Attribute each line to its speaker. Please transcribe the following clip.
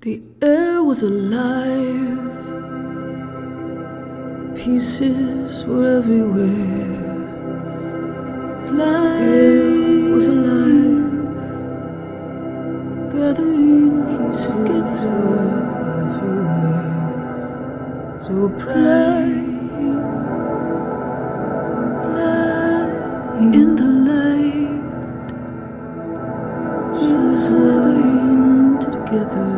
Speaker 1: The air was alive, pieces were everywhere. Flying was alive, gathering pieces together everywhere. So fly in the light, pieces gathering together.